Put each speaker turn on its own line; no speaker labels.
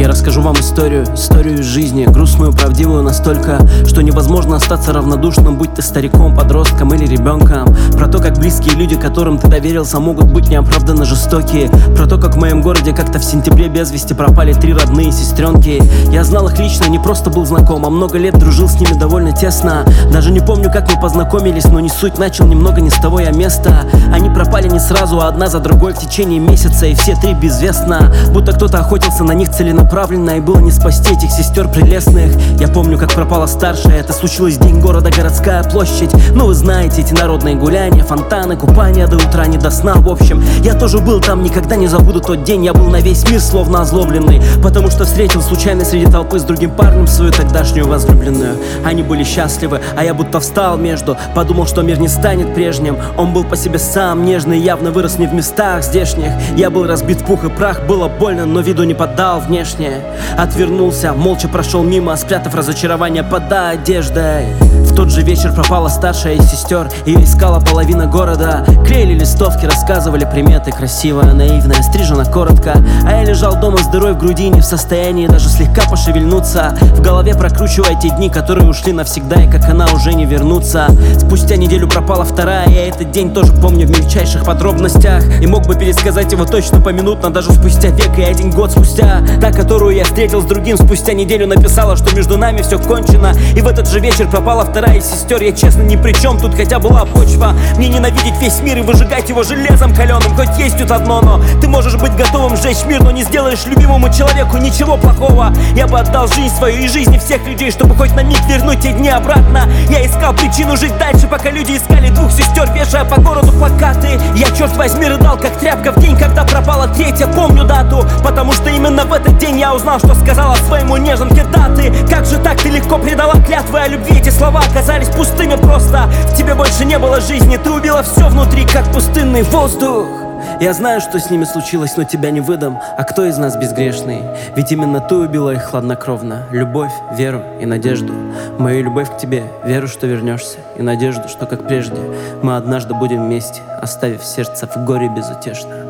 расскажу вам историю из жизни, грустную, правдивую настолько, что невозможно остаться равнодушным, будь ты стариком, подростком или ребенком. Про то, как близкие люди, которым ты доверился, могут быть неоправданно жестокие. Про то, как в моем городе как-то в сентябре без вести пропали 3 родные сестренки. Я знал их лично, не просто был знаком, а много лет дружил с ними довольно тесно. Даже не помню, как мы познакомились, но не суть, начал немного не с того я места. Они пропали не сразу, а одна за другой в течение месяца, и все 3 безвестно. Будто кто-то охотился на них целенаправленно, и было не спасти этих сестер прелестных. Я помню, как пропала старшая, это случилось в день города, городская площадь. Ну вы знаете, эти народные гуляния, фонтаны, купания до утра, не до сна. В общем, я тоже был там, никогда не забуду тот день. Я был на весь мир словно озлобленный, потому что встретил случайно среди толпы с другим парнем свою тогдашнюю возлюбленную. Они были счастливы, а я будто встал между. Подумал, что мир не станет прежним. Он был по себе сам нежный, явно вырос не в местах здешних. Я был разбит в пух и прах, было больно, но виду не поддал внешне. Отвернулся, молча прошел мимо, спрятав разочарование под одеждой. В тот же вечер пропала старшая из сестер, ее искала половина города. Клеили листовки, рассказывали приметы, красивая, наивная, стрижена коротко. А я лежал дома с дырой в груди, не в состоянии даже слегка пошевельнуться. В голове прокручивая те дни, которые ушли навсегда, и как она уже не вернутся. Спустя неделю пропала вторая, я этот день тоже помню в мельчайших подробностях. И мог бы пересказать его точно поминутно, даже спустя век и 1 год спустя. Та, которую я встретил с другим спустя неделю, написала, что между нами все кончено. И в этот же вечер пропала вторая из сестер. Я честно ни при чем, тут хотя была почва. Мне ненавидеть весь мир и выжигать его железом каленым. Хоть есть тут одно но: ты можешь быть готовым сжечь мир, но не сделаешь любимому человеку ничего плохого. Я бы отдал жизнь свою и жизни всех людей, чтобы хоть на миг вернуть те дни обратно. Я искал причину жить дальше, пока люди искали 2 сестер, вешая по городу плакаты. Я, черт возьми, рыдал как тряпка в день, когда пропала 3-я, помню дату, потому что именно в этот день я узнал, что сказала своему неженке: да ты, как же так, ты легко предала клятвы о любви. Эти слова оказались пустыми просто. В тебе больше не было жизни, ты убила все внутри, как пустынный воздух. Я знаю, что с ними случилось, но тебя не выдам. А кто из нас безгрешный? Ведь именно ты убила их хладнокровно. Любовь, веру и надежду. Мою любовь к тебе, веру, что вернешься, и надежду, что, как прежде, мы однажды будем вместе, оставив сердце в горе безутешно.